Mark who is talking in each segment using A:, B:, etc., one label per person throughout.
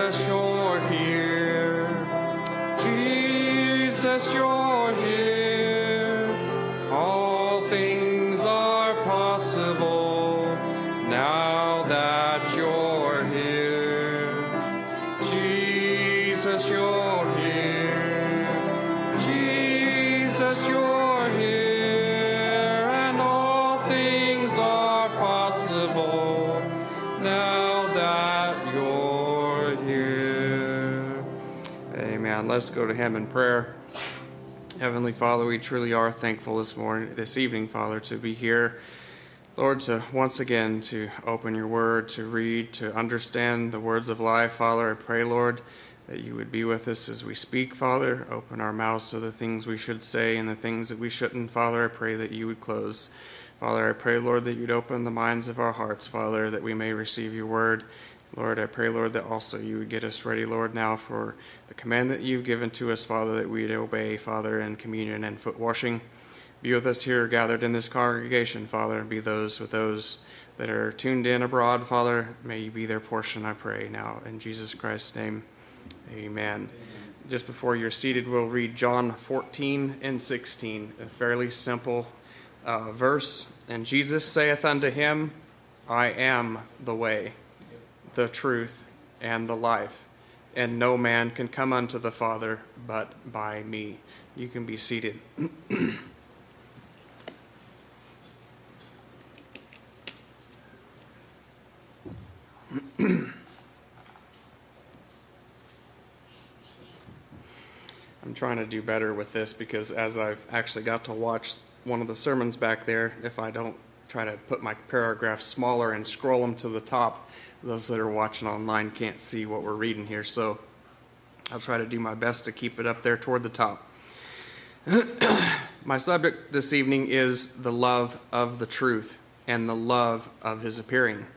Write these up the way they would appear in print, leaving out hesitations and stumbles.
A: Jesus, you're here. Jesus, you're here. All things are possible now that you're here. Jesus, you're here. Jesus, you're here. And all things are possible now that you're here. Amen. Let's go to him in prayer. Heavenly Father, we truly are thankful this evening, Father, to be here. Lord, to once again to open your word, to read, to understand the words of life. Father, I pray, Lord, that you would be with us as we speak, Father. Open our mouths to the things we should say and the things that we shouldn't. Father, I pray that you would close. Father, I pray, Lord, that you'd open the minds of our hearts, Father, that we may receive your word. Lord, I pray, Lord, that also you would get us ready, Lord, now for the command that you've given to us, Father, that we'd obey, Father, in communion and foot washing. Be with us here gathered in this congregation, Father, and be with those that are tuned in abroad, Father. May you be their portion, I pray now. In Jesus Christ's name, amen. Just before you're seated, we'll read John 14 and 16, a fairly simple verse. And Jesus saith unto him, I am the way, the truth, and the life, and no man can come unto the Father but by me. You can be seated. I'm trying to do better with this because as I've actually got to watch one of the sermons back there, if I don't try to put my paragraphs smaller and scroll them to the top, those that are watching online can't see what we're reading here. So I'll try to do my best to keep it up there toward the top. My subject this evening is the love of the truth and the love of his appearing.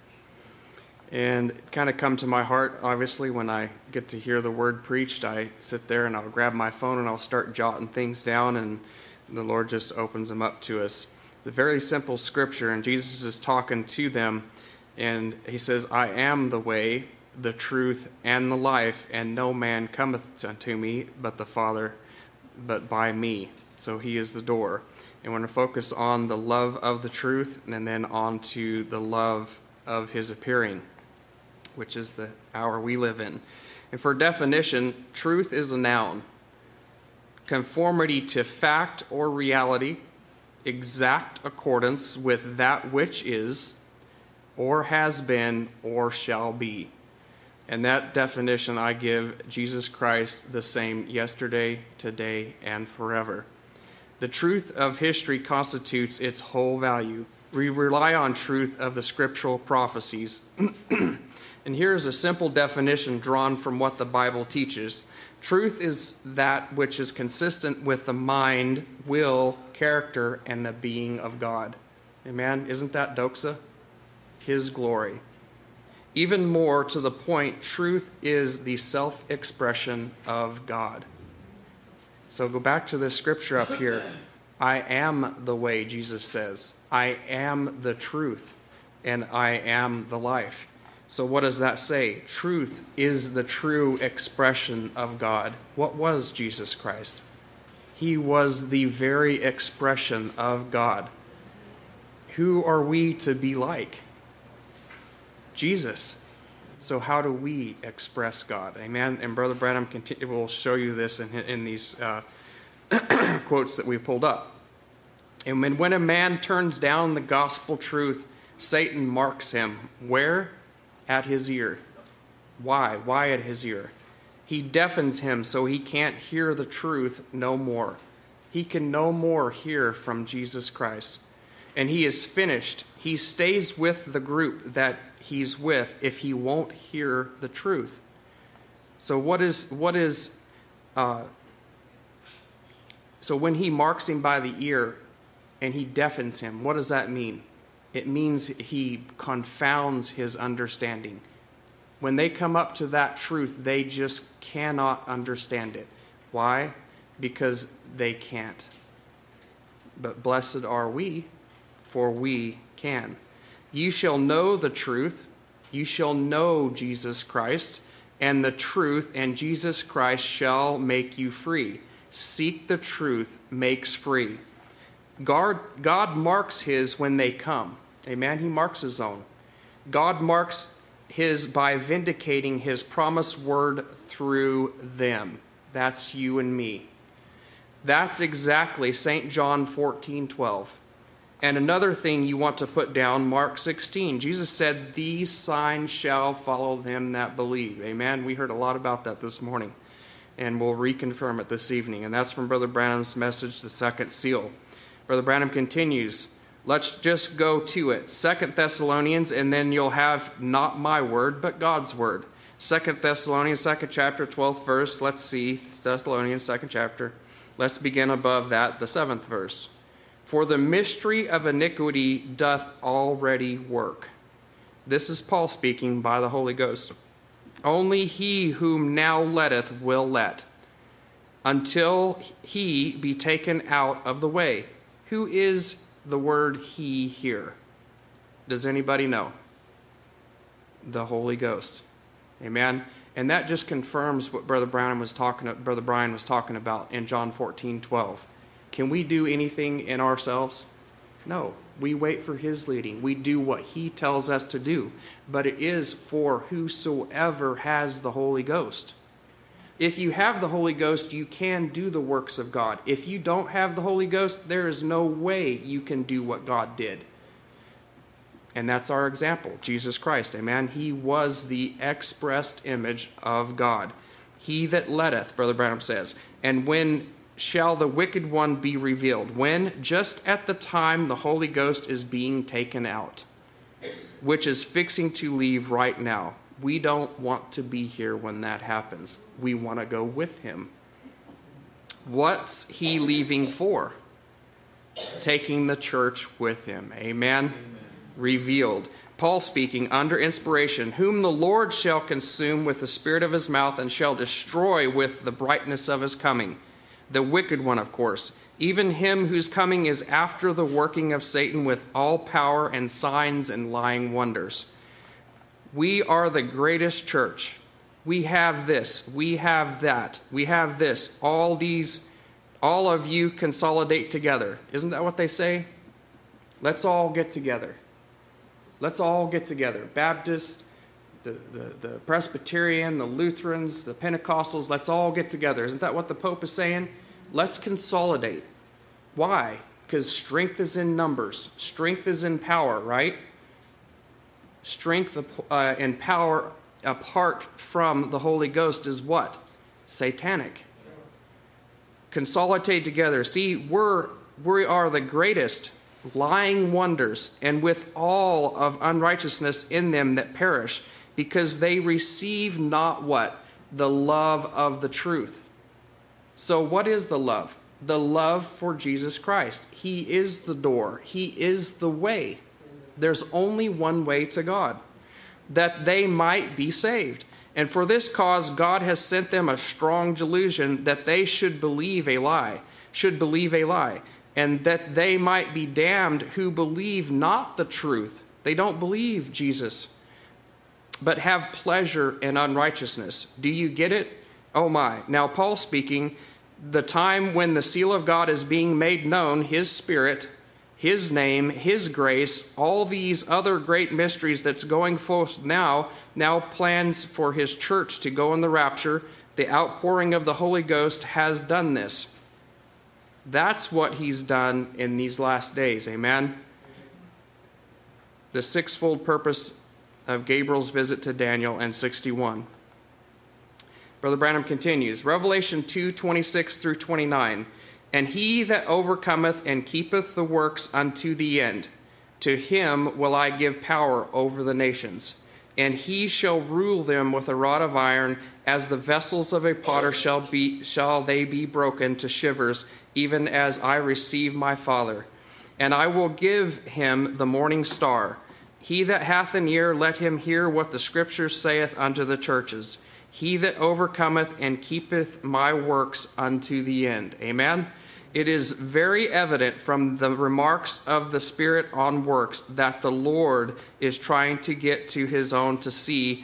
A: And it kind of come to my heart, obviously, when I get to hear the word preached. I sit there and I'll grab my phone and I'll start jotting things down, and the Lord just opens them up to us. It's a very simple scripture, and Jesus is talking to them, and he says, I am the way, the truth, and the life, and no man cometh unto me but the Father, but by me. So he is the door. And we're going to focus on the love of the truth, and then on to the love of his appearing, which is the hour we live in. And for definition, truth is a noun. Conformity to fact or reality, exact accordance with that which is, or has been, or shall be. And that definition I give Jesus Christ the same yesterday, today, and forever. The truth of history constitutes its whole value. We rely on truth of the scriptural prophecies. And here is a simple definition drawn from what the Bible teaches. Truth is that which is consistent with the mind, will, character, and the being of God. Amen? Isn't that doxa? His glory. Even more to the point, truth is the self-expression of God. So go back to this scripture up here. I am the way, Jesus says. I am the truth, and I am the life. So what does that say? Truth is the true expression of God. What was Jesus Christ? He was the very expression of God. Who are we to be like? Jesus. So how do we express God? Amen. And Brother Branham will show you this in these quotes that we pulled up. And when a man turns down the gospel truth, Satan marks him. Where? At his ear. Why? Why at his ear? He deafens him so he can't hear the truth no more. He can no more hear from Jesus Christ. And he is finished. He stays with the group that he's with if he won't hear the truth. So so when he marks him by the ear and he deafens him, what does that mean? It means he confounds his understanding. When they come up to that truth, they just cannot understand it. Why? Because they can't. But blessed are we, for we can. You shall know the truth. You shall know Jesus Christ, and the truth, and Jesus Christ shall make you free. Seek the truth makes free. God marks his when they come. Amen? He marks his own. God marks his by vindicating his promised word through them. That's you and me. That's exactly St. John 14:12. And another thing you want to put down, Mark 16. Jesus said, "These signs shall follow them that believe." Amen? We heard a lot about that this morning, and we'll reconfirm it this evening. And that's from Brother Branham's message, The Second Seal. Brother Branham continues. Let's just go to it. 2 Thessalonians, and then you'll have not my word, but God's word. 2 Thessalonians, 2nd chapter, 12th verse. Let's see. Thessalonians, 2nd chapter. Let's begin above that, the 7th verse. For the mystery of iniquity doth already work. This is Paul speaking by the Holy Ghost. Only he whom now letteth will let, until he be taken out of the way. Who is the word he here? Does anybody know? The Holy Ghost. Amen. And that just confirms what Brother Brian was talking about in John 14:12. Can we do anything in ourselves? No. We wait for his leading. We do what he tells us to do. But it is for whosoever has the Holy Ghost. If you have the Holy Ghost, you can do the works of God. If you don't have the Holy Ghost, there is no way you can do what God did. And that's our example, Jesus Christ. Amen. He was the expressed image of God. He that letteth, Brother Branham says, and when shall the wicked one be revealed? When? Just at the time the Holy Ghost is being taken out, which is fixing to leave right now. We don't want to be here when that happens. We want to go with him. What's he leaving for? Taking the church with him. Amen? Revealed. Paul speaking under inspiration, whom the Lord shall consume with the spirit of his mouth and shall destroy with the brightness of his coming. The wicked one, of course, even him whose coming is after the working of Satan with all power and signs and lying wonders. We are the greatest church. We have this. We have that. We have this. All of you consolidate together. Isn't that what they say? Let's all get together. Let's all get together. Baptists, the Presbyterian, the Lutherans, the Pentecostals, let's all get together. Isn't that what the Pope is saying? Let's consolidate. Why? Because strength is in numbers. Strength is in power, right? Strength and power apart from the Holy Ghost is what? Satanic. Consolidate together. See, we are the greatest lying wonders, and with all of unrighteousness in them that perish, because they receive not what? The love of the truth. So what is the love? The love for Jesus Christ. He is the door. He is the way. There's only one way to God, that they might be saved. And for this cause, God has sent them a strong delusion that they should believe a lie, and that they might be damned who believe not the truth. They don't believe Jesus, but have pleasure in unrighteousness. Do you get it? Oh my. Now Paul speaking, the time when the seal of God is being made known, his Spirit, his name, his grace, all these other great mysteries that's going forth now plans for his church to go in the rapture. The outpouring of the Holy Ghost has done this. That's what he's done in these last days. Amen? The sixfold purpose of Gabriel's visit to Daniel and 61. Brother Branham continues. Revelation 2:26 through 29. And he that overcometh and keepeth the works unto the end, to him will I give power over the nations. And he shall rule them with a rod of iron, as the vessels of a potter shall they be broken to shivers, even as I receive my Father. And I will give him the morning star. He that hath an ear, let him hear what the Scripture saith unto the churches. He that overcometh and keepeth my works unto the end. Amen? It is very evident from the remarks of the Spirit on works that the Lord is trying to get to his own to see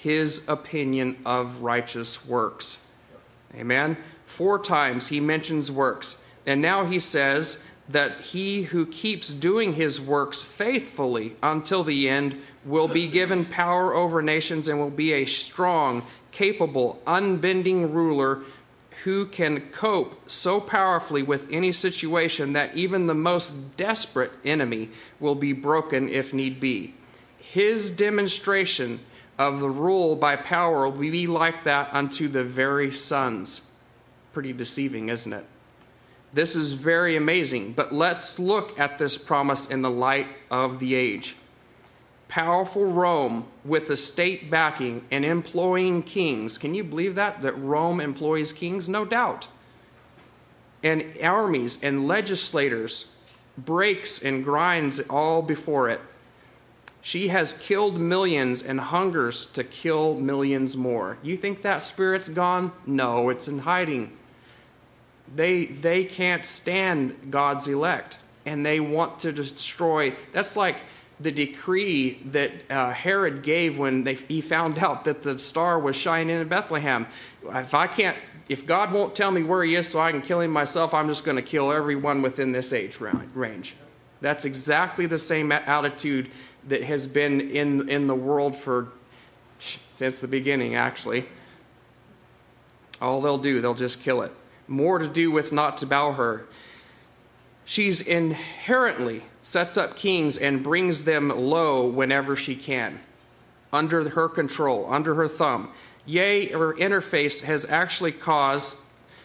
A: his opinion of righteous works. Amen? 4 times he mentions works. And now he says that he who keeps doing his works faithfully until the end will be given power over nations and will be a strong, capable, unbending ruler who can cope so powerfully with any situation that even the most desperate enemy will be broken if need be. His demonstration of the rule by power will be like that unto the very sons. Pretty deceiving, isn't it? This is very amazing, but let's look at this promise in the light of the age. Powerful Rome with the state backing and employing kings. Can you believe that? That Rome employs kings? No doubt. And armies and legislators, breaks and grinds all before it. She has killed millions and hungers to kill millions more. You think that spirit's gone? No, it's in hiding. They can't stand God's elect, and they want to destroy. That's like the decree that Herod gave when he found out that the star was shining in Bethlehem. If God won't tell me where he is so I can kill him myself, I'm just going to kill everyone within this age range. That's exactly the same attitude that has been in the world since the beginning, actually. All they'll just kill it. More to do with not to bow her. She's inherently sets up kings and brings them low whenever she can, under her control, under her thumb. Yea, her interference has actually caused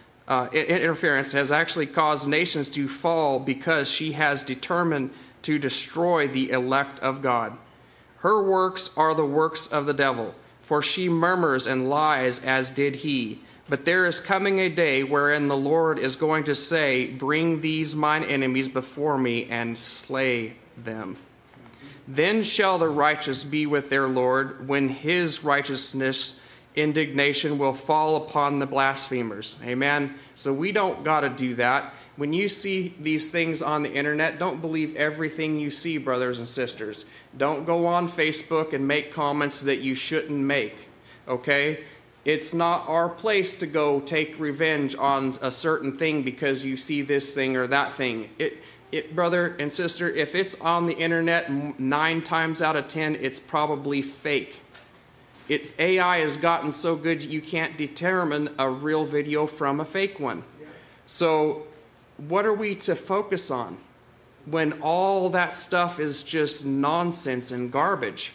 A: nations to fall because she has determined to destroy the elect of God. Her works are the works of the devil, for she murmurs and lies as did he. But there is coming a day wherein the Lord is going to say, bring these mine enemies before me and slay them. Then shall the righteous be with their Lord, when his righteousness indignation will fall upon the blasphemers. Amen. So we don't got to do that. When you see these things on the internet, don't believe everything you see, brothers and sisters. Don't go on Facebook and make comments that you shouldn't make. Okay? It's not our place to go take revenge on a certain thing because you see this thing or that thing. Brother and sister, if it's on the internet 9 times out of 10, it's probably fake. Its AI has gotten so good you can't determine a real video from a fake one. So what are we to focus on when all that stuff is just nonsense and garbage?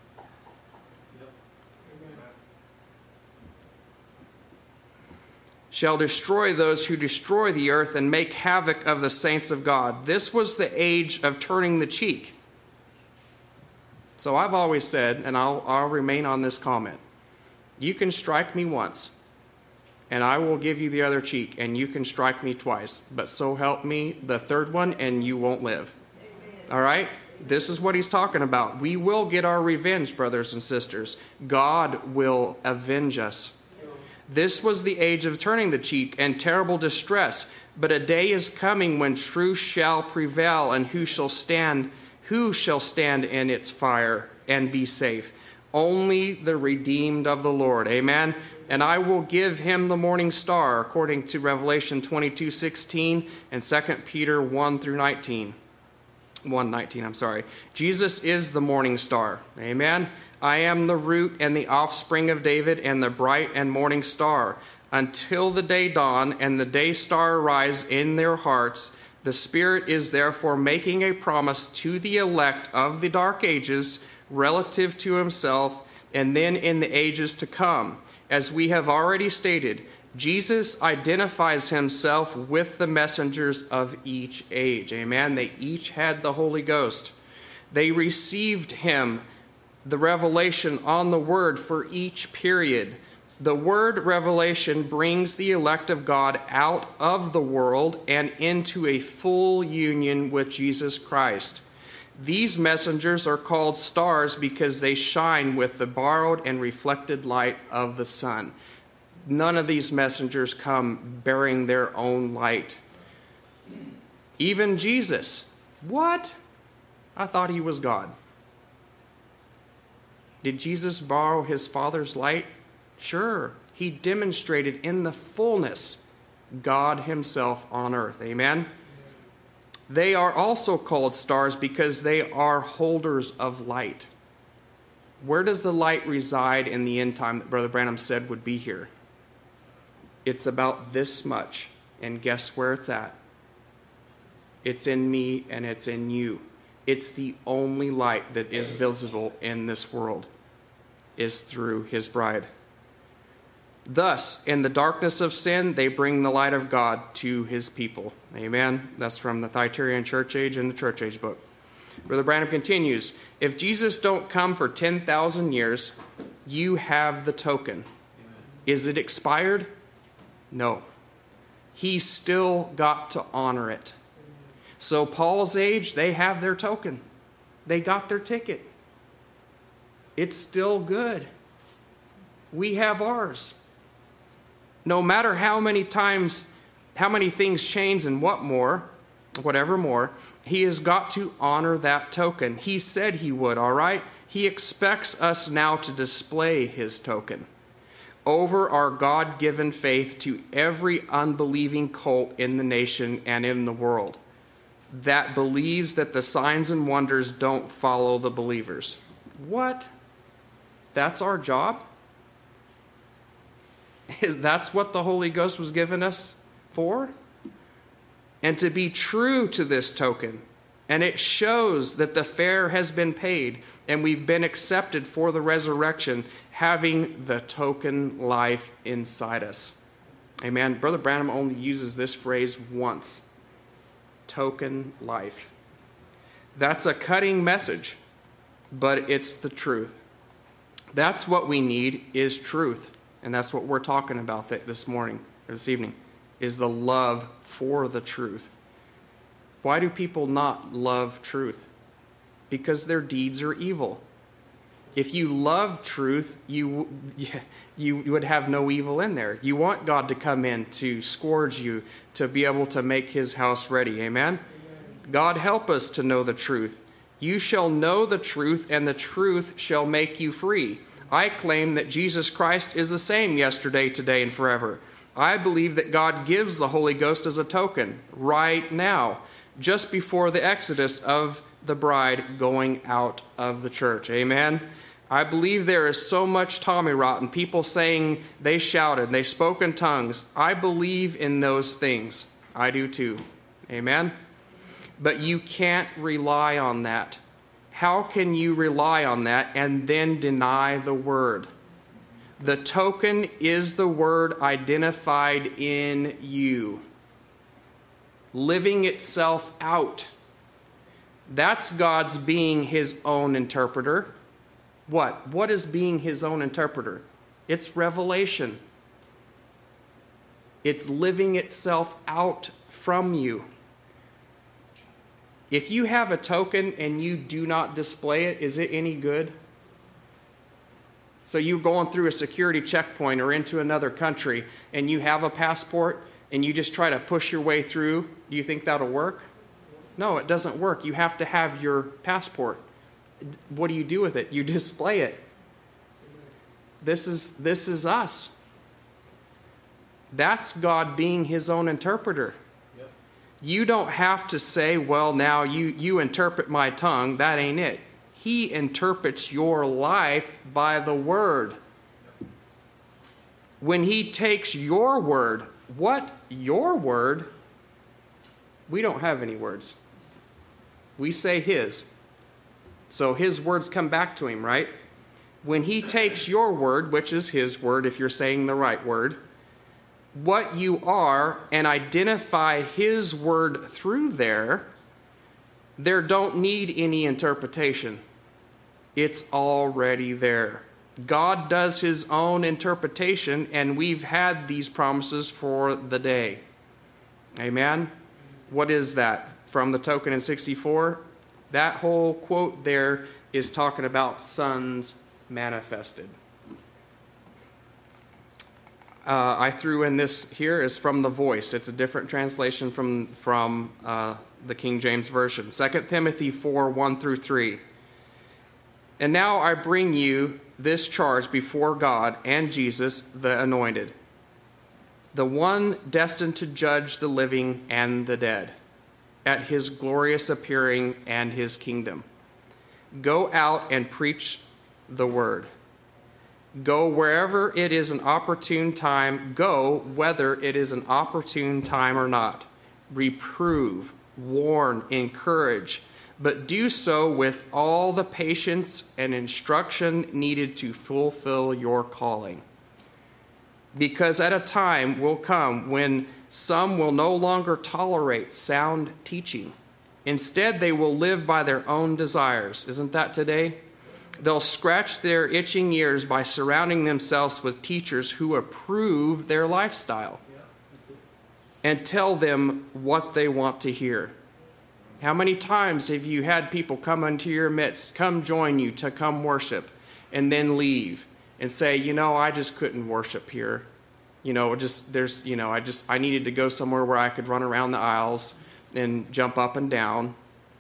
A: Shall destroy those who destroy the earth and make havoc of the saints of God. This was the age of turning the cheek. So I've always said, and I'll remain on this comment, you can strike me once, and I will give you the other cheek, and you can strike me twice. But so help me, the third one, and you won't live. All right? This is what he's talking about. We will get our revenge, brothers and sisters. God will avenge us. This was the age of turning the cheek and terrible distress. But a day is coming when truth shall prevail, and who shall stand in its fire and be safe? Only the redeemed of the Lord. Amen. And I will give him the morning star, according to Revelation 22:16 and 2 Peter 1:19. Jesus is the morning star. Amen. I am the root and the offspring of David and the bright and morning star. Until the day dawn and the day star arise in their hearts, the Spirit is therefore making a promise to the elect of the dark ages relative to himself, and then in the ages to come. As we have already stated, Jesus identifies himself with the messengers of each age. Amen. They each had the Holy Ghost. They received him, the revelation on the word for each period. The word revelation brings the elect of God out of the world and into a full union with Jesus Christ. These messengers are called stars because they shine with the borrowed and reflected light of the sun. None of these messengers come bearing their own light. Even Jesus. What? I thought he was God. Did Jesus borrow his Father's light? Sure. He demonstrated in the fullness God himself on earth. Amen? They are also called stars because they are holders of light. Where does the light reside in the end time that Brother Branham said would be here? It's about this much. And guess where it's at? It's in me and it's in you. It's the only light that is visible in this world, is through his bride. Thus, in the darkness of sin, they bring the light of God to his people. Amen. That's from the Thyatirian Church Age and the Church Age book. Brother Branham continues, if Jesus don't come for 10,000 years, you have the token. Amen. Is it expired? No. He's still got to honor it. So Paul's age, they have their token. They got their ticket. It's still good. We have ours. No matter how many times, how many things change and whatever more, he has got to honor that token. He said he would, all right? He expects us now to display his token over our God-given faith to every unbelieving cult in the nation and in the world that believes that the signs and wonders don't follow the believers. What? That's our job? That's what the Holy Ghost was given us for? And to be true to this token. And it shows that the fare has been paid and we've been accepted for the resurrection, having the token life inside us. Amen. Brother Branham only uses this phrase once. Token life. That's a cutting message, but it's the truth. That's what we need, is truth. And that's what we're talking about this evening, is the love for the truth. Why do people not love truth? Because their deeds are evil. If you love truth, you would have no evil in there. You want God to come in to scourge you, to be able to make his house ready. Amen? God help us to know the truth. You shall know the truth, and the truth shall make you free. I claim that Jesus Christ is the same yesterday, today, and forever. I believe that God gives the Holy Ghost as a token right now, just before the exodus of the bride going out of the church. Amen? I believe there is so much Tommy rot and people saying they shouted, they spoke in tongues. I believe in those things. I do too. Amen? But you can't rely on that. How can you rely on that and then deny the word? The token is the word identified in you, living itself out. That's God's being his own interpreter. What? What is being his own interpreter? It's revelation. It's living itself out from you. If you have a token and you do not display it, is it any good? So you're going through a security checkpoint or into another country and you have a passport and you just try to push your way through, do you think that'll work? No, it doesn't work. You have to have your passport. What do you do with it? You display it. This is us. That's God being his own interpreter. Yep. You don't have to say, well, now you interpret my tongue. That ain't it. He interprets your life by the word. When he takes your word, what? Your word? We don't have any words. We say his. So his words come back to him, right? When he takes your word, which is his word, if you're saying the right word, what you are, and identify his word through there don't need any interpretation. It's already there. God does his own interpretation, and we've had these promises for the day. Amen? What is that? From the token in 64? That whole quote there is talking about sons manifested. I threw in this here is from the Voice. It's a different translation from the King James Version. 2 Timothy 4, 1 through 3. And now I bring you this charge before God and Jesus, the Anointed, the one destined to judge the living and the dead, at his glorious appearing and his kingdom. Go out and preach the word. Go wherever it is an opportune time. Go whether it is an opportune time or not. Reprove, warn, encourage, but do so with all the patience and instruction needed to fulfill your calling. Because at a time will come when some will no longer tolerate sound teaching. Instead, they will live by their own desires. Isn't that today? They'll scratch their itching ears by surrounding themselves with teachers who approve their lifestyle and tell them what they want to hear. How many times have you had people come into your midst, come join you to come worship, and then leave and say, I just couldn't worship here. I needed to go somewhere where I could run around the aisles and jump up and down.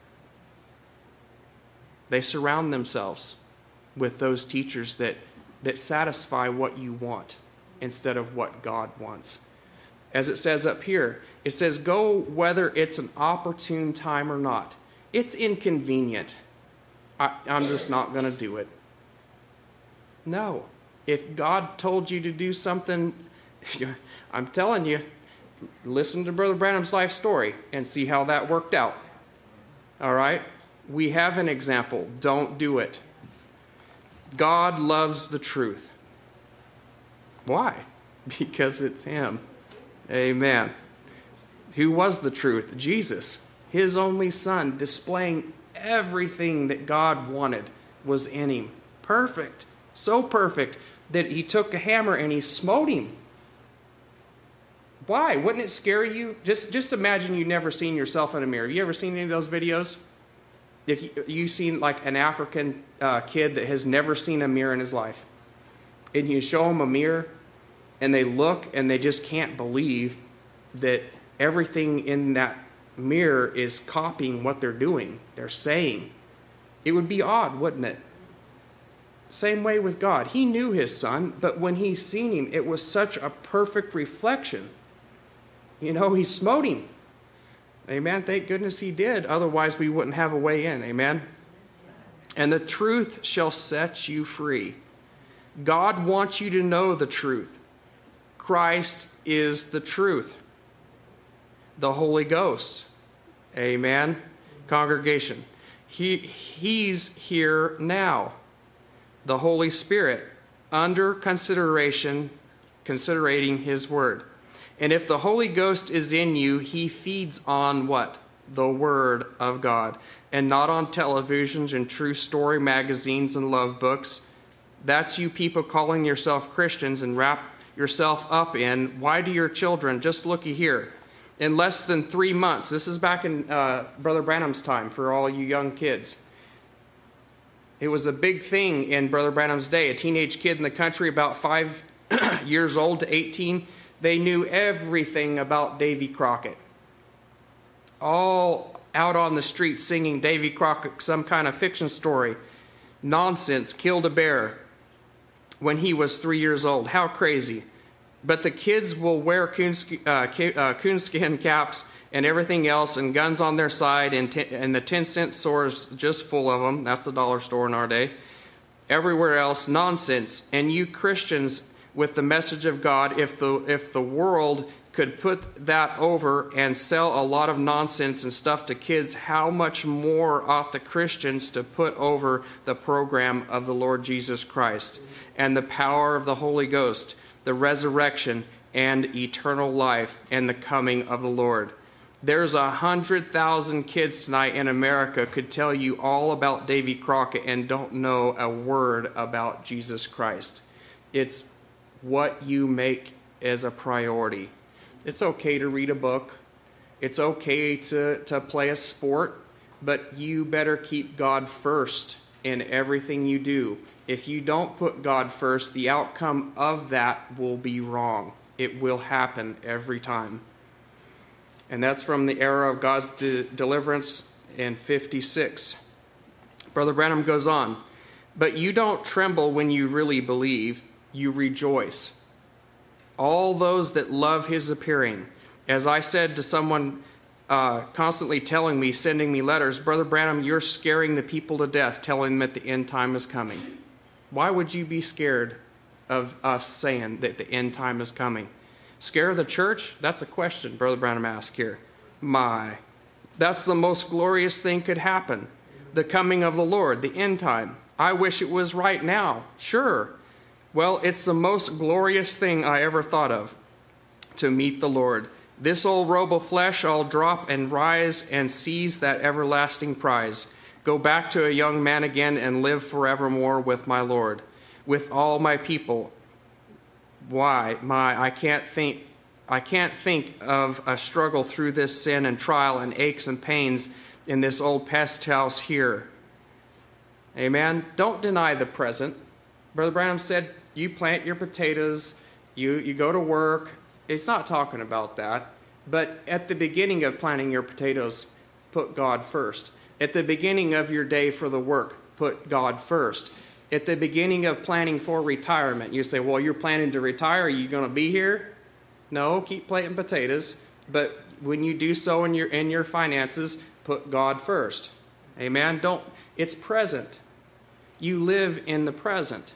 A: They surround themselves with those teachers that satisfy what you want instead of what God wants. As it says up here, it says, go whether it's an opportune time or not. It's inconvenient. I'm just not going to do it. No. If God told you to do something, I'm telling you, listen to Brother Branham's life story and see how that worked out. All right? We have an example. Don't do it. God loves the truth. Why? Because it's him. Amen. Who was the truth? Jesus, his only son, displaying everything that God wanted was in him. Perfect. So perfect that he took a hammer and he smote him. Why? Wouldn't it scare you? Just imagine you've never seen yourself in a mirror. You ever seen any of those videos? If you've seen like an African kid that has never seen a mirror in his life, and you show them a mirror, and they look and they just can't believe that everything in that mirror is copying what they're doing, they're saying. It would be odd, wouldn't it? Same way with God. He knew his son, but when he seen him, it was such a perfect reflection. He smote him. Amen. Thank goodness he did. Otherwise, we wouldn't have a way in. Amen. And the truth shall set you free. God wants you to know the truth. Christ is the truth. The Holy Ghost. Amen. Congregation. He's here now. The Holy Spirit, under considerating his word. And if the Holy Ghost is in you, he feeds on what? The Word of God. And not on televisions and true story magazines and love books. That's you people calling yourself Christians and wrap yourself up in, why do your children, just looky here, in less than 3 months, this is back in Brother Branham's time for all you young kids. It was a big thing in Brother Branham's day. A teenage kid in the country about 5 years old to 18, they knew everything about Davy Crockett. All out on the street singing Davy Crockett, some kind of fiction story. Nonsense, killed a bear when he was 3 years old. How crazy. But the kids will wear coonskin caps and everything else and guns on their side and the 10-cent stores just full of them. That's the dollar store in our day. Everywhere else, nonsense. And you Christians with the message of God, if the world could put that over and sell a lot of nonsense and stuff to kids, how much more ought the Christians to put over the program of the Lord Jesus Christ and the power of the Holy Ghost, the resurrection and eternal life and the coming of the Lord. There's 100,000 kids tonight in America could tell you all about Davy Crockett and don't know a word about Jesus Christ. It's what you make as a priority. It's okay to read a book. It's okay to play a sport, but you better keep God first in everything you do. If you don't put God first, the outcome of that will be wrong. It will happen every time. And that's from the era of God's deliverance in 56. Brother Branham goes on. But you don't tremble when you really believe, you rejoice. All those that love his appearing. As I said to someone constantly telling me, sending me letters, Brother Branham, you're scaring the people to death, telling them that the end time is coming. Why would you be scared of us saying that the end time is coming? Scare the church? That's a question Brother Branham asked here. That's the most glorious thing could happen. The coming of the Lord, the end time. I wish it was right now. Sure. Well, it's the most glorious thing I ever thought of, to meet the Lord. This old robe of flesh I'll drop and rise and seize that everlasting prize. Go back to a young man again and live forevermore with my Lord, with all my people. I can't think of a struggle through this sin and trial and aches and pains in this old pest house here. Amen. Don't deny the present. Brother Branham said, you plant your potatoes, you go to work. It's not talking about that. But at the beginning of planting your potatoes, put God first. At the beginning of your day for the work, put God first. At the beginning of planning for retirement, you say, well, you're planning to retire. Are you going to be here? No, keep planting potatoes. But when you do so in your finances, put God first. Amen. It's present. You live in the present.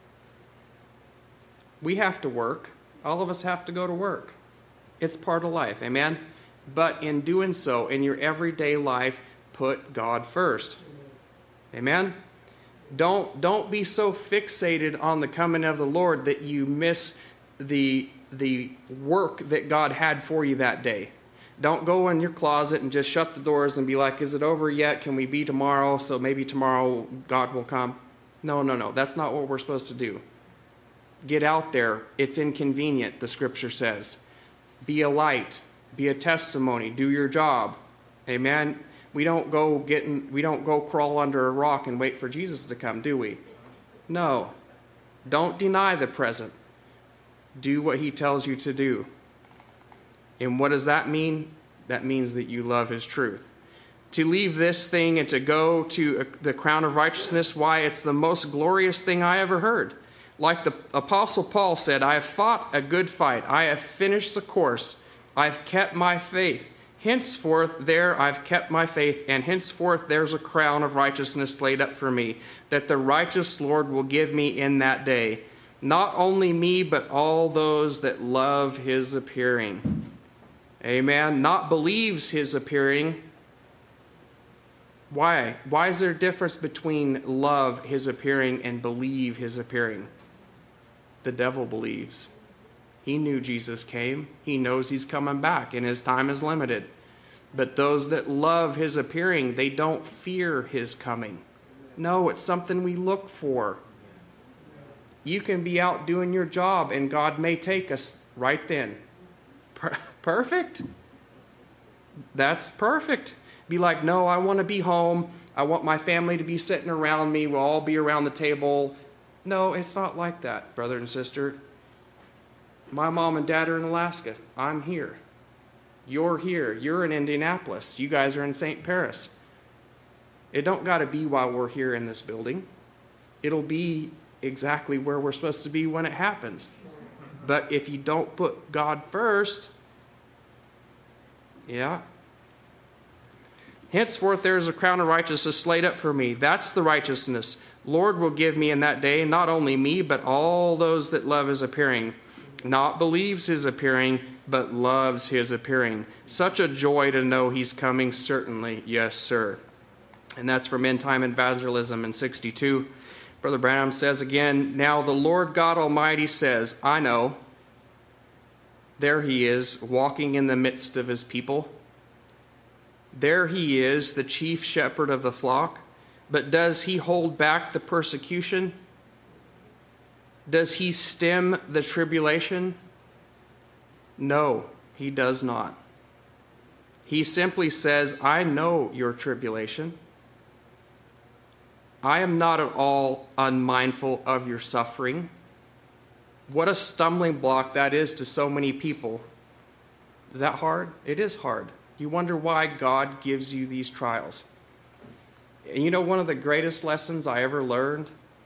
A: We have to work. All of us have to go to work. It's part of life. Amen. But in doing so, in your everyday life, put God first. Amen. Don't be so fixated on the coming of the Lord that you miss the work that God had for you that day. Don't go in your closet and just shut the doors and be like, is it over yet? Can we be tomorrow? So maybe tomorrow God will come. No. That's not what we're supposed to do. Get out there. It's inconvenient, the scripture says. Be a light. Be a testimony. Do your job. Amen. We don't go crawl under a rock and wait for Jesus to come, do we? No. Don't deny the present. Do what he tells you to do. And what does that mean? That means that you love his truth. To leave this thing and to go to the crown of righteousness, why, it's the most glorious thing I ever heard. Like the Apostle Paul said, I have fought a good fight. I have finished the course. I've kept my faith. Henceforth I've kept my faith, and henceforth there's a crown of righteousness laid up for me, that the righteous Lord will give me in that day. Not only me, but all those that love his appearing. Amen. Not believes his appearing. Why? Why is there a difference between love his appearing and believe his appearing? The devil believes. He knew Jesus came. He knows he's coming back and his time is limited. But those that love his appearing, they don't fear his coming. No, it's something we look for. You can be out doing your job and God may take us right then. Perfect? That's perfect. Be like, no, I want to be home. I want my family to be sitting around me. We'll all be around the table. No, it's not like that, brother and sister. My mom and dad are in Alaska. I'm here. You're here. You're in Indianapolis. You guys are in St. Paris. It don't got to be while we're here in this building. It'll be exactly where we're supposed to be when it happens. But if you don't put God first, henceforth there is a crown of righteousness laid up for me. That's the righteousness Lord will give me in that day, not only me, but all those that love his appearing. Not believes his appearing, but loves his appearing. Such a joy to know he's coming, certainly. Yes, sir. And that's from End Time Evangelism in 62. Brother Branham says again, now the Lord God Almighty says, I know. There he is, walking in the midst of his people. There he is, the chief shepherd of the flock. But does he hold back the persecution? Does he stem the tribulation? No, he does not. He simply says, I know your tribulation. I am not at all unmindful of your suffering. What a stumbling block that is to so many people. Is that hard? It is hard. You wonder why God gives you these trials. And you know, one of the greatest lessons I ever learned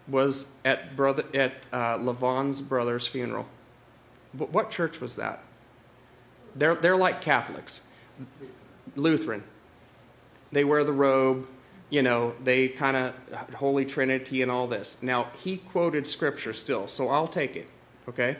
A: was at Lavon's brother's funeral. What church was that? They're like Catholics. Lutheran. They wear the robe, they kind of Holy Trinity and all this. Now, he quoted scripture still, so I'll take it, okay?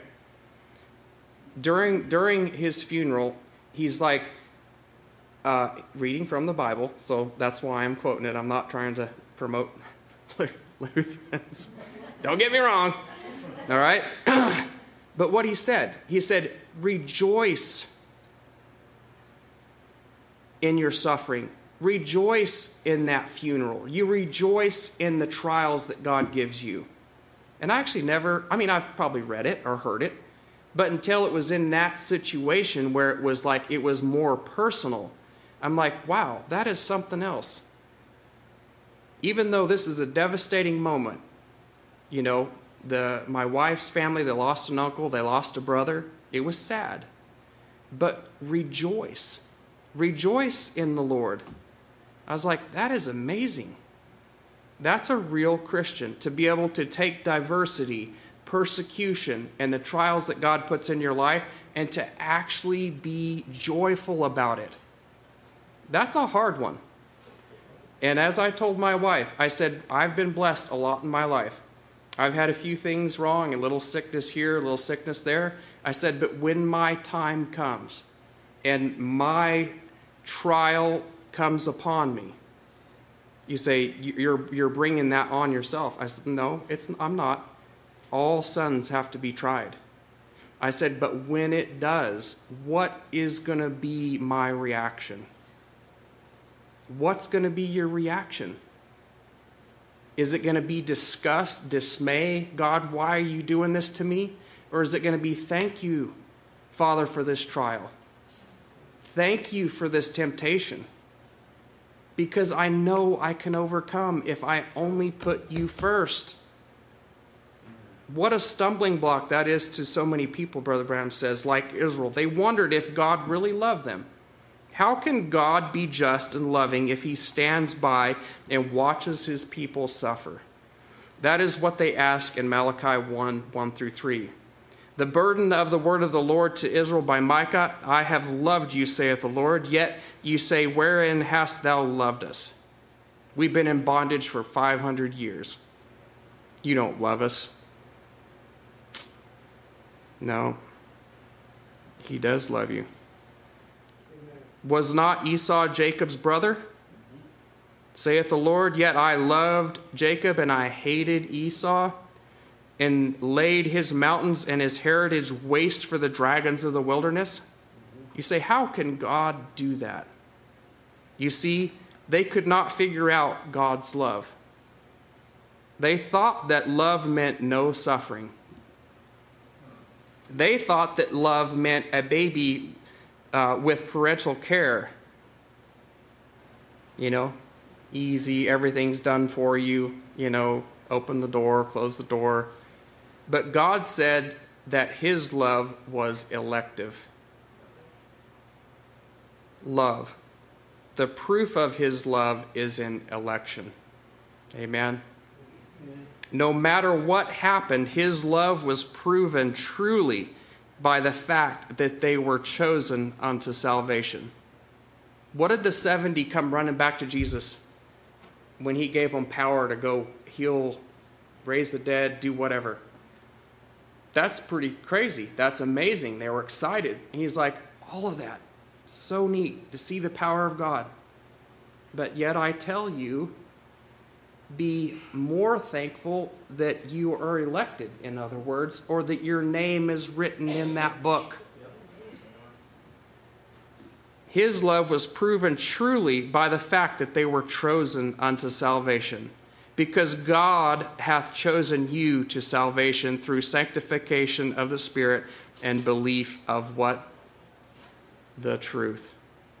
A: During his funeral, he's like reading from the Bible, so that's why I'm quoting it. I'm not trying to promote Lutherans. Don't get me wrong, all right? But what he said, rejoice in your suffering. Rejoice in that funeral. You rejoice in the trials that God gives you. And I actually I've probably read it or heard it, but until it was in that situation where it was more personal, I'm like, wow, that is something else. Even though this is a devastating moment, my wife's family, they lost an uncle, they lost a brother. It was sad. But rejoice. Rejoice in the Lord. I was like, that is amazing. That's a real Christian, to be able to take diversity, persecution, and the trials that God puts in your life, and to actually be joyful about it. That's a hard one. And as I told my wife, I said, I've been blessed a lot in my life. I've had a few things wrong, a little sickness here, a little sickness there. I said, but when my time comes and my trial comes upon me, you say, you're bringing that on yourself. I said, no, I'm not. All sons have to be tried. I said, but when it does, what is going to be my reaction? What's going to be your reaction? Is it going to be disgust, dismay? God, why are you doing this to me? Or is it going to be, thank you, Father, for this trial? Thank you for this temptation. Because I know I can overcome if I only put you first. What a stumbling block that is to so many people, Brother Branham says, like Israel. They wondered if God really loved them. How can God be just and loving if he stands by and watches his people suffer? That is what they ask in Malachi 1:1-3. The burden of the word of the Lord to Israel by Micah, I have loved you, saith the Lord, yet you say, wherein hast thou loved us? We've been in bondage for 500 years. You don't love us. No, he does love you. Was not Esau Jacob's brother? Saith the Lord, yet I loved Jacob and I hated Esau, and laid his mountains and his heritage waste for the dragons of the wilderness. You say, how can God do that? You see, they could not figure out God's love. They thought that love meant no suffering. They thought that love meant a baby with parental care. Easy, everything's done for you, open the door, close the door. But God said that his love was elective. Love. The proof of his love is in election. Amen. No matter what happened, his love was proven truly by the fact that they were chosen unto salvation. What did the 70 come running back to Jesus when he gave them power to go heal, raise the dead, do whatever? That's pretty crazy. That's amazing. They were excited. And he's like, all of that, so neat to see the power of God. But yet I tell you, be more thankful that you are elected, in other words, or that your name is written in that book. His love was proven truly by the fact that they were chosen unto salvation, because God hath chosen you to salvation through sanctification of the Spirit and belief of what? The truth.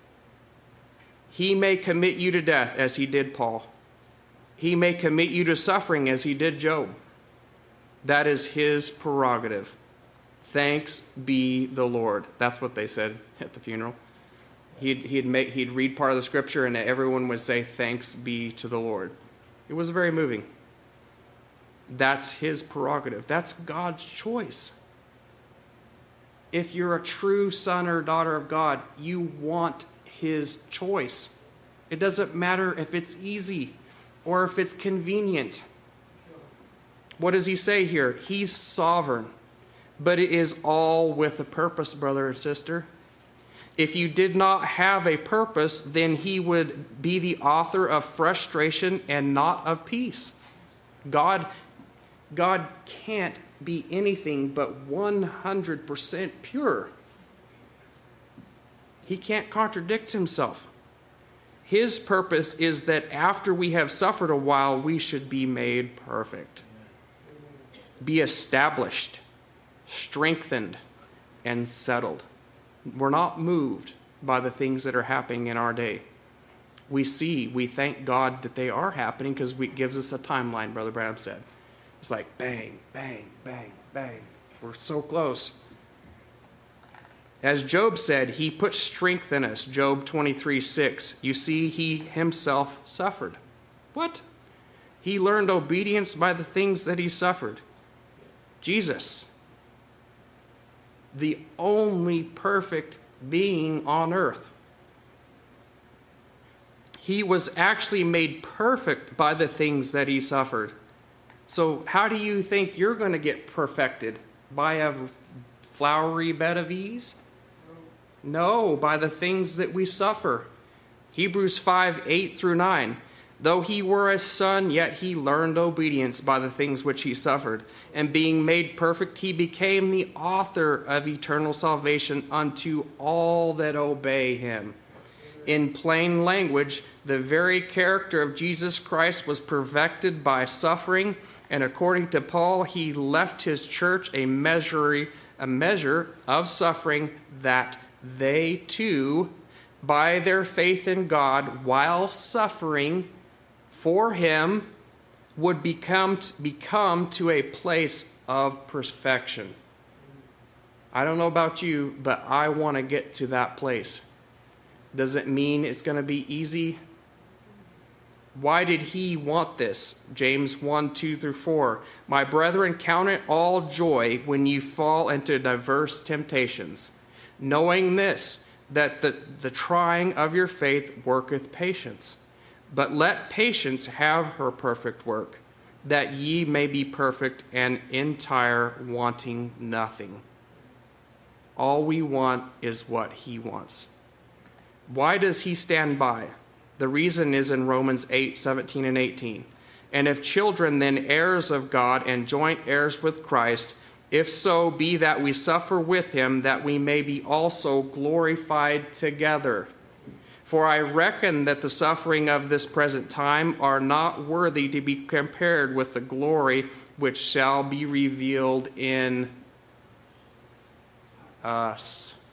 A: He may commit you to death as he did Paul. He may commit you to suffering as he did Job. That is his prerogative. Thanks be the Lord. That's what they said at the funeral. He'd read part of the scripture and everyone would say, thanks be to the Lord. It was very moving. That's his prerogative. That's God's choice. If you're a true son or daughter of God, you want his choice. It doesn't matter if it's easy or if it's convenient. What does he say here? He's sovereign, but it is all with a purpose, brother and sister. If you did not have a purpose, then he would be the author of frustration and not of peace. God can't be anything but 100% pure. He can't contradict himself. His purpose is that after we have suffered a while, we should be made perfect, be established, strengthened, and settled. We're not moved by the things that are happening in our day. We thank God that they are happening because it gives us a timeline, Brother Branham said. It's like bang, bang, bang, bang. We're so close. As Job said, he put strength in us, Job 23:6. You see, he himself suffered. What? He learned obedience by the things that he suffered. Jesus, the only perfect being on earth. He was actually made perfect by the things that he suffered. So how do you think you're going to get perfected? By a flowery bed of ease? No, by the things that we suffer. Hebrews 5:8-9. Though he were a son, yet he learned obedience by the things which he suffered. And being made perfect, he became the author of eternal salvation unto all that obey him. In plain language, the very character of Jesus Christ was perfected by suffering, and according to Paul, he left his church a measure of suffering, that they too, by their faith in God, while suffering for him, would become to a place of perfection. I don't know about you, but I want to get to that place. Does it mean it's going to be easy? Why did he want this? James 1:2-4. My brethren, count it all joy when you fall into diverse temptations, knowing this, that the trying of your faith worketh patience. But let patience have her perfect work, that ye may be perfect and entire, wanting nothing. All we want is what he wants. Why does he stand by? The reason is in Romans 8:17-18. And if children, then heirs of God and joint heirs with Christ, if so be that we suffer with him, that we may be also glorified together. For I reckon that the suffering of this present time are not worthy to be compared with the glory which shall be revealed in us.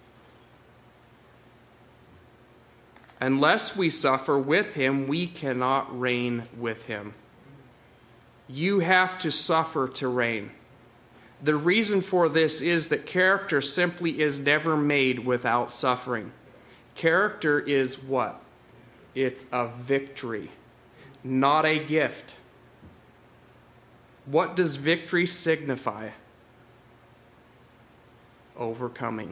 A: Unless we suffer with him, we cannot reign with him. You have to suffer to reign. The reason for this is that character simply is never made without suffering. Character is what? It's a victory, not a gift. What does victory signify? Overcoming.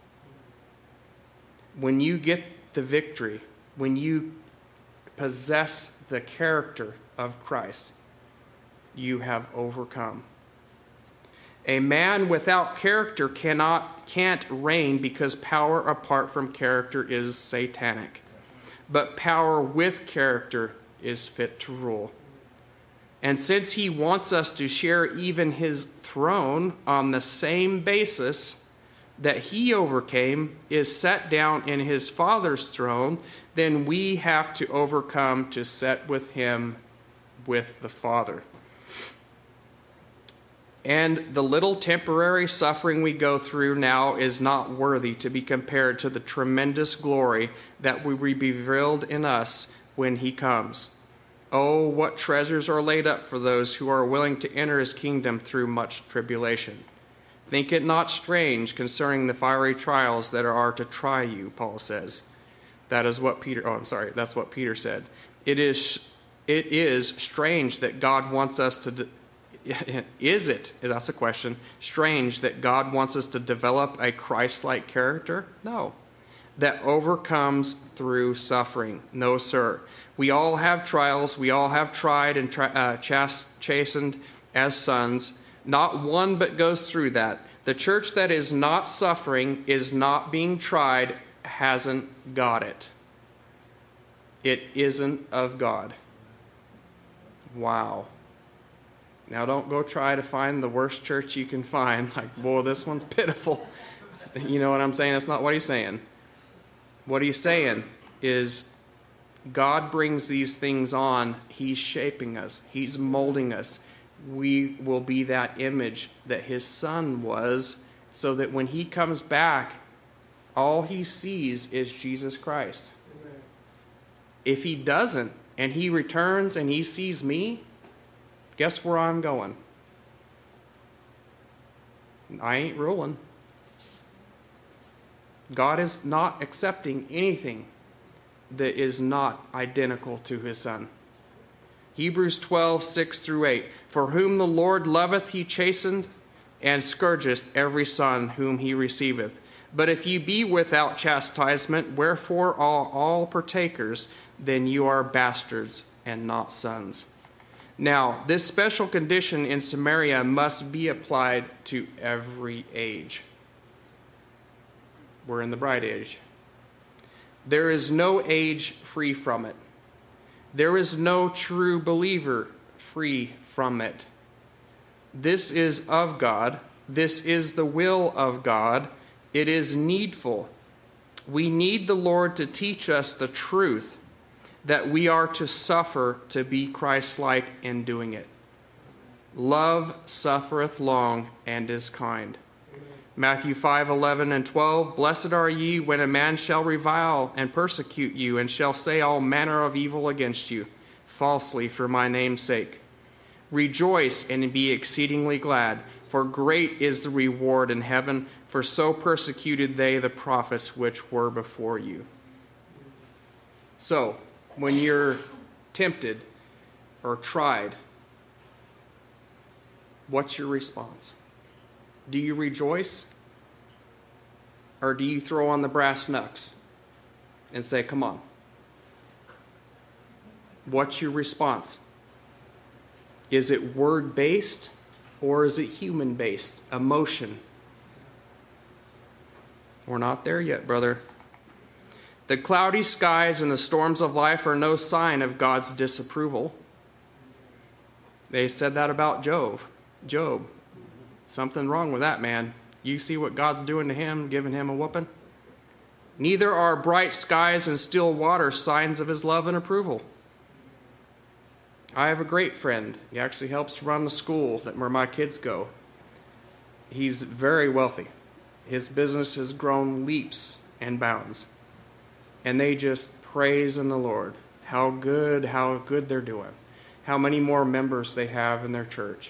A: When you get the victory, when you possess the character of Christ, you have overcome. A man without character can't reign, because power apart from character is satanic. But power with character is fit to rule. And since he wants us to share even his throne on the same basis that he overcame is set down in his Father's throne, then we have to overcome to sit with him with the Father. And the little temporary suffering we go through now is not worthy to be compared to the tremendous glory that will be revealed in us when he comes. Oh, what treasures are laid up for those who are willing to enter his kingdom through much tribulation. Think it not strange concerning the fiery trials that are to try you, Paul says. That's what Peter said. It is strange that God wants us Is it, that's a question, strange that God wants us to develop a Christ-like character? No. That overcomes through suffering. No, sir. We all have trials. We all have tried and chastened as sons. Not one but goes through that. The church that is not suffering, is not being tried, hasn't got it. It isn't of God. Wow. Now don't go try to find the worst church you can find. Like, boy, this one's pitiful. You know what I'm saying? That's not what he's saying. What he's saying is God brings these things on. He's shaping us. He's molding us. We will be that image that his son was, so that when he comes back, all he sees is Jesus Christ. Amen. If he doesn't, and he returns and he sees me, guess where I'm going? I ain't ruling. God is not accepting anything that is not identical to his son. Hebrews 12, 6 through 8. For whom the Lord loveth, he chasteneth, and scourgeth every son whom he receiveth. But if ye be without chastisement, wherefore are all partakers, then you are bastards and not sons. Now, this special condition in Samaria must be applied to every age. We're in the bride age. There is no age free from it. There is no true believer free from it. This is of God. This is the will of God. It is needful. We need the Lord to teach us the truth that we are to suffer to be Christ-like in doing it. Love suffereth long and is kind. Matthew 5, 11 and 12, Blessed are ye when a man shall revile and persecute you, and shall say all manner of evil against you, falsely for my name's sake. Rejoice and be exceedingly glad, for great is the reward in heaven, for so persecuted they the prophets which were before you. So, when you're tempted or tried, what's your response? Do you rejoice? Or do you throw on the brass knucks and say, come on? What's your response? Is it word-based or is it human-based? Emotion? We're not there yet, brother. The cloudy skies and the storms of life are no sign of God's disapproval. They said that about Job. Something wrong with that man. You see what God's doing to him, giving him a whooping? Neither are bright skies and still water signs of his love and approval. I have a great friend. He actually helps run the school where my kids go. He's very wealthy. His business has grown leaps and bounds. And they just praise in the Lord how good they're doing. How many more members they have in their church.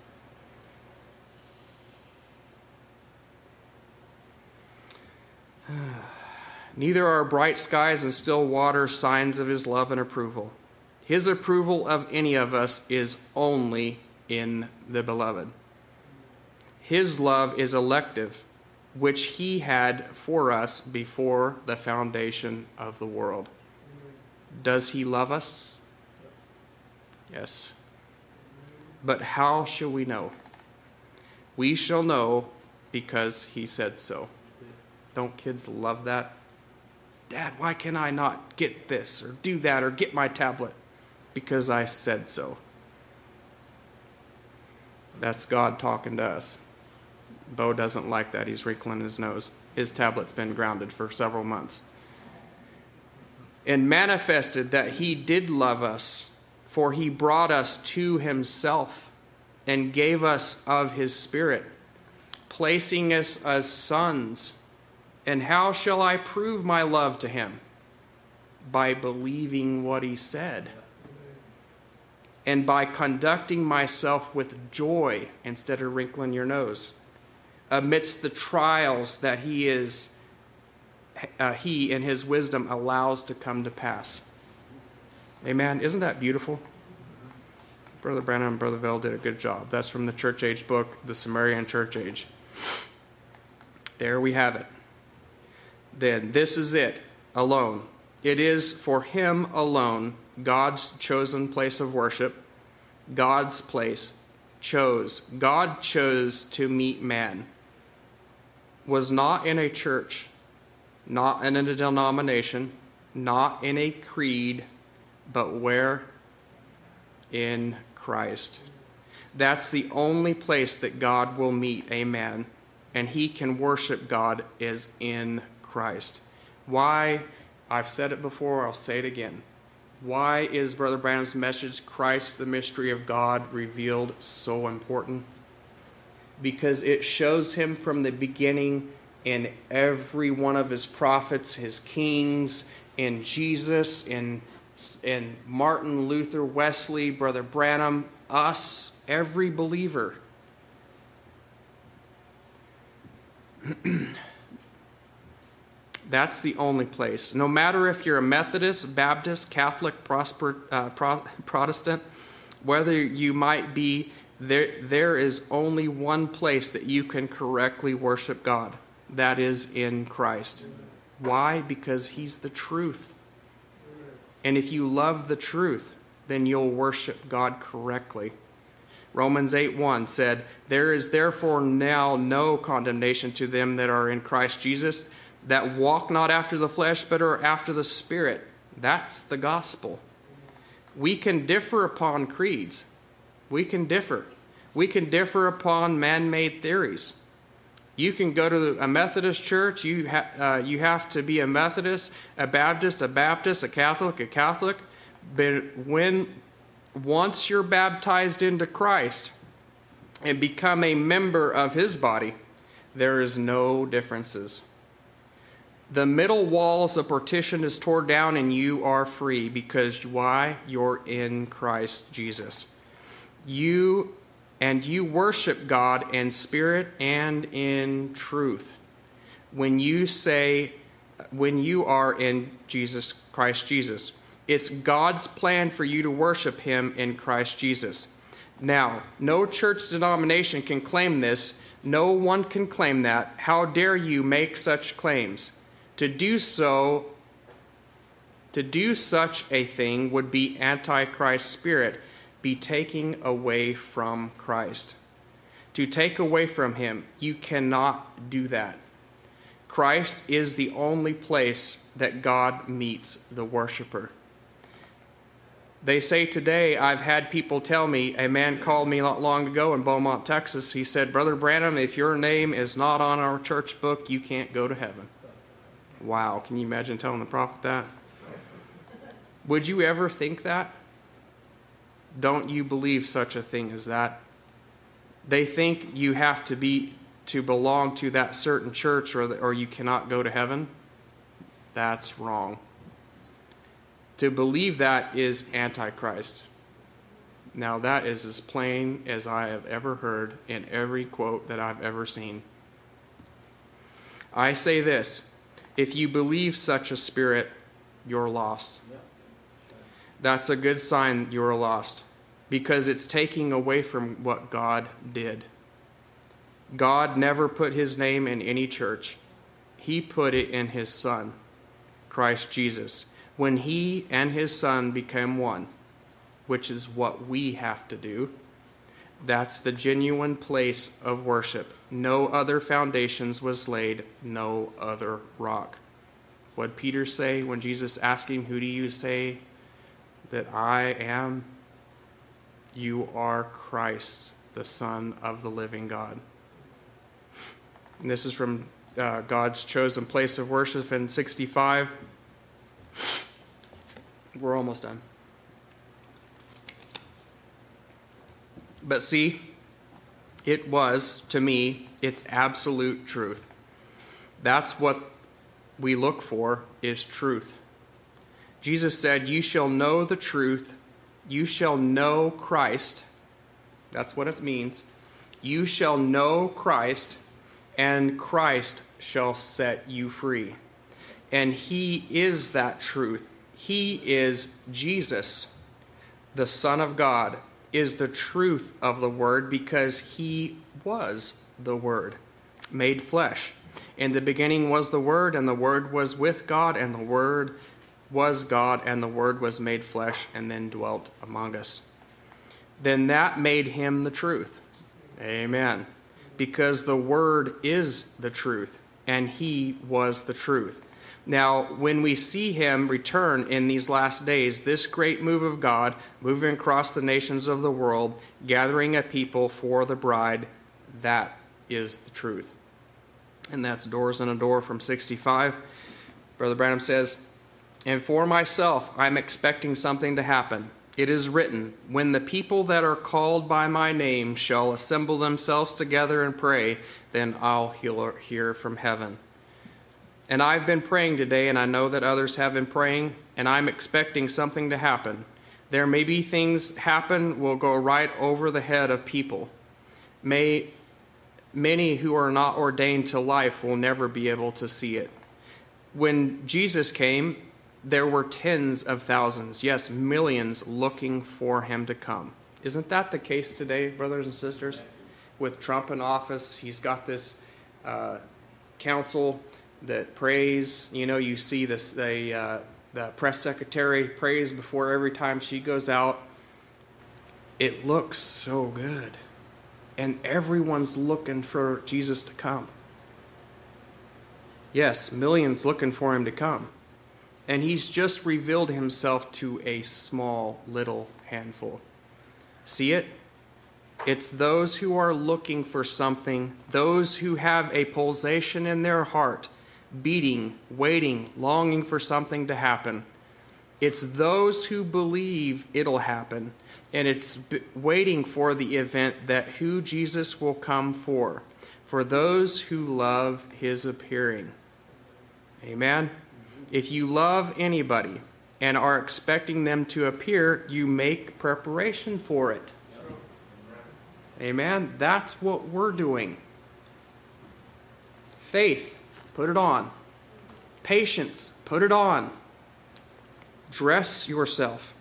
A: Neither are bright skies and still water signs of his love and approval. His approval of any of us is only in the beloved. His love is elective, which he had for us before the foundation of the world. Does he love us? Yes. But how shall we know? We shall know because he said so. Don't kids love that? Dad, why can I not get this or do that or get my tablet? Because I said so. That's God talking to us. Bo doesn't like that. He's wrinkling his nose. His tablet's been grounded for several months. And manifested that he did love us, for he brought us to himself and gave us of his Spirit, placing us as sons. And how shall I prove my love to him? By believing what he said. And by conducting myself with joy instead of wrinkling your nose. Amidst the trials that he in his wisdom allows to come to pass. Amen. Isn't that beautiful? Brother Branham and Brother Vell did a good job. That's from the Church Age book, The Sumerian Church Age. There we have it. Then this is it alone. It is for him alone, God's chosen place of worship. God's place chose. God chose to meet man. Was not in a church, not in a denomination, not in a creed, but where? In Christ. That's the only place that God will meet a man, and he can worship God is in Christ. Why? I've said it before, I'll say it again. Why is Brother Branham's message, Christ, the mystery of God revealed, so important? Because it shows him from the beginning in every one of his prophets, his kings, in Jesus, in Martin Luther, Wesley, Brother Branham, us, every believer. That's the only place. No matter if you're a Methodist, Baptist, Catholic, Protestant, whether you might be, there is only one place that you can correctly worship God. That is in Christ. Why? Because he's the truth. And if you love the truth, then you'll worship God correctly. Romans 8:1 said, "There is therefore now no condemnation to them that are in Christ Jesus, that walk not after the flesh, but are after the Spirit." That's the gospel. We can differ upon creeds. We can differ. We can differ upon man-made theories. You can go to a Methodist church. You have to be a Methodist, a Baptist, a Catholic. But once you're baptized into Christ and become a member of his body, there is no differences. The middle walls of partition is torn down and you are free. Because why? You're in Christ Jesus. You worship God in spirit and in truth. When you are in Christ Jesus, it's God's plan for you to worship him in Christ Jesus. Now, no church denomination can claim this. No one can claim that. How dare you make such claims? To do such a thing would be anti-Christ spirit, be taking away from Christ. To take away from him, you cannot do that. Christ is the only place that God meets the worshiper. They say today, I've had people tell me, a man called me not long ago in Beaumont, Texas. He said, "Brother Branham, if your name is not on our church book, you can't go to heaven." Wow, can you imagine telling the prophet that? Would you ever think that? Don't you believe such a thing as that? They think you have to belong to that certain church or you cannot go to heaven. That's wrong. To believe that is antichrist. Now that is as plain as I have ever heard in every quote that I've ever seen. I say this, if you believe such a spirit, you're lost. That's a good sign you're lost, because it's taking away from what God did. God never put his name in any church. He put it in his Son, Christ Jesus. When he and his Son became one, which is what we have to do, that's the genuine place of worship. No other foundations was laid, no other rock. What did Peter say when Jesus asked him, "Who do you say that I am?" You are Christ, the Son of the living God. And this is from God's chosen place of worship in 65. We're almost done. But see, it was, to me, it's absolute truth. That's what we look for, is truth. Jesus said, "You shall know the truth. You shall know Christ." That's what it means. You shall know Christ, and Christ shall set you free. And he is that truth. He is Jesus, the Son of God, is the truth of the Word, because he was the Word made flesh. In the beginning was the Word, and the Word was with God, and the Word was God, and the Word was made flesh and then dwelt among us. Then that made him the truth. Amen. Because the Word is the truth, and he was the truth. Now, when we see him return in these last days, this great move of God, moving across the nations of the world, gathering a people for the bride, that is the truth. And that's Doors in a Door from 65. Brother Branham says, "And for myself, I'm expecting something to happen. It is written, when the people that are called by my name shall assemble themselves together and pray, then I'll hear from heaven." And I've been praying today, and I know that others have been praying, and I'm expecting something to happen. There may be things happen will go right over the head of people. Many who are not ordained to life will never be able to see it. When Jesus came, there were tens of thousands, yes, millions, looking for him to come. Isn't that the case today, brothers and sisters? With Trump in office, he's got this council that prays. You know, you see this, the press secretary prays before every time she goes out. It looks so good. And everyone's looking for Jesus to come. Yes, millions looking for him to come. And he's just revealed himself to a small little handful. See it? It's those who are looking for something, those who have a pulsation in their heart, beating, waiting, longing for something to happen. It's those who believe it'll happen, and it's waiting for the event that who Jesus will come for those who love his appearing. Amen? If you love anybody and are expecting them to appear, you make preparation for it. Amen? That's what we're doing. Faith, put it on. Patience, put it on. Dress yourself.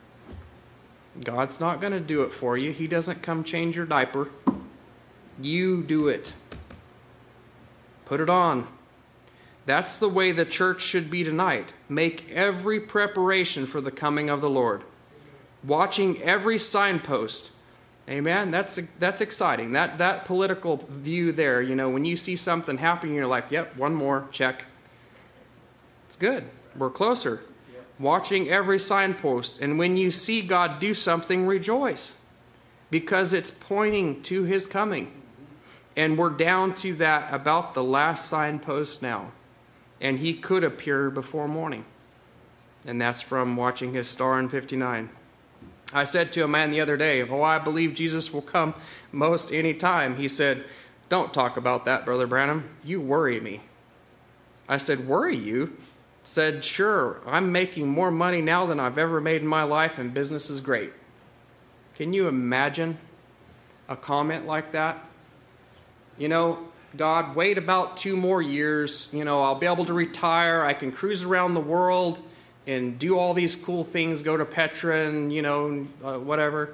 A: God's not going to do it for you. He doesn't come change your diaper. You do it. Put it on. That's the way the church should be tonight. Make every preparation for the coming of the Lord. Watching every signpost. Amen. That's exciting. That political view there, you know, when you see something happening, you're like, yep, one more, check. It's good. We're closer. Watching every signpost. And when you see God do something, rejoice. Because it's pointing to his coming. And we're down to that about the last signpost now. And he could appear before morning. And that's from watching his star in 59. I said to a man the other day, I believe Jesus will come most any time. He said, don't talk about that, Brother Branham. You worry me. I said, worry you? Said, sure, I'm making more money now than I've ever made in my life, and business is great. Can you imagine a comment like that? You know, God, wait about 2 more years. You know, I'll be able to retire. I can cruise around the world and do all these cool things, go to Petra and, you know, whatever.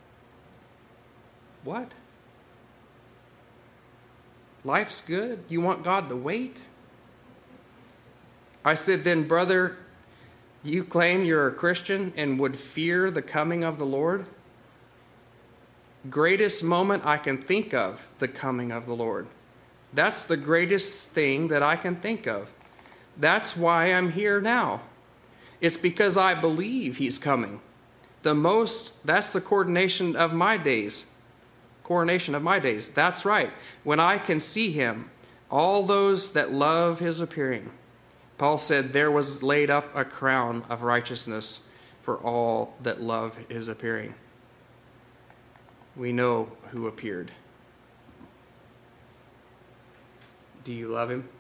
A: What? Life's good. You want God to wait? I said, then, brother, you claim you're a Christian and would fear the coming of the Lord? Greatest moment I can think of, the coming of the Lord. That's the greatest thing that I can think of. That's why I'm here now. It's because I believe he's coming. That's the coronation of my days. Coronation of my days. That's right. When I can see him, all those that love his appearing. Paul said there was laid up a crown of righteousness for all that love his appearing. We know who appeared. Do you love him?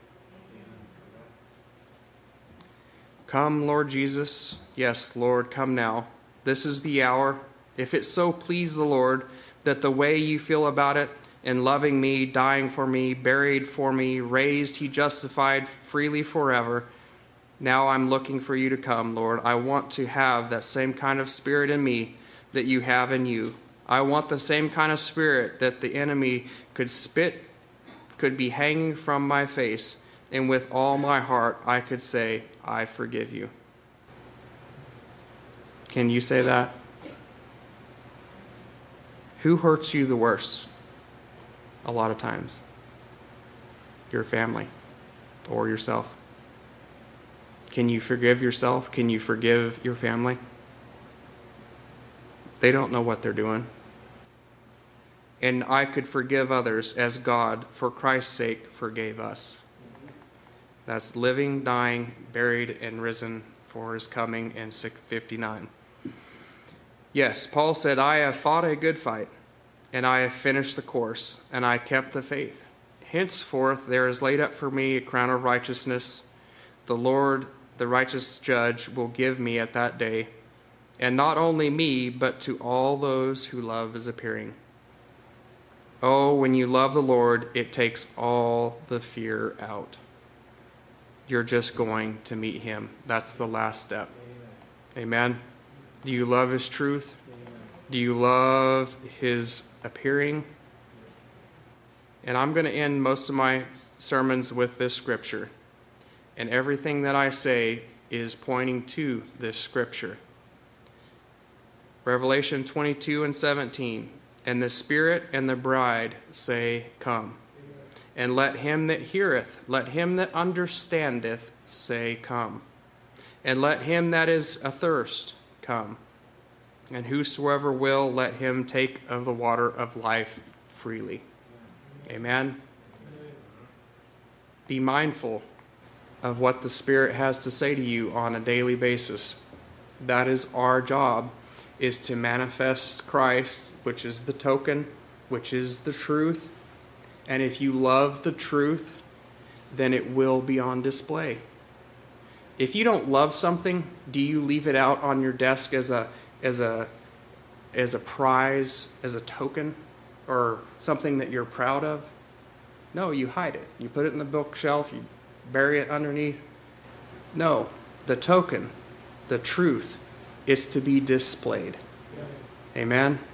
A: Come, Lord Jesus. Yes, Lord, come now. This is the hour. If it so please the Lord that the way you feel about it, in loving me, dying for me, buried for me, raised, he justified freely forever. Now I'm looking for you to come, Lord. I want to have that same kind of spirit in me that you have in you. I want the same kind of spirit that the enemy could be hanging from my face, and with all my heart I could say, I forgive you. Can you say that? Who hurts you the worst? A lot of times. Your family or yourself. Can you forgive yourself? Can you forgive your family? They don't know what they're doing. And I could forgive others as God, for Christ's sake, forgave us. That's living, dying, buried, and risen for his coming in 659. Yes, Paul said, I have fought a good fight, and I have finished the course, and I kept the faith. Henceforth there is laid up for me a crown of righteousness. The Lord, the righteous judge, will give me at that day, and not only me, but to all those who love his appearing. Oh, when you love the Lord, it takes all the fear out. You're just going to meet him. That's the last step. Amen. Do you love his truth? Amen. Do you love his appearing? And I'm going to end most of my sermons with this scripture. And everything that I say is pointing to this scripture. Revelation 22:17. And the Spirit and the bride say, Come. And let him that heareth, let him that understandeth say, Come. And let him that is athirst come. And whosoever will, let him take of the water of life freely. Amen. Be mindful of what the Spirit has to say to you on a daily basis. That is our job, is to manifest Christ, which is the token, which is the truth. And if you love the truth, then it will be on display. If you don't love something, do you leave it out on your desk as a prize, as a token, or something that you're proud of? No, you hide it. You put it in the bookshelf, you bury it underneath. No, the token, the truth, is to be displayed. Amen.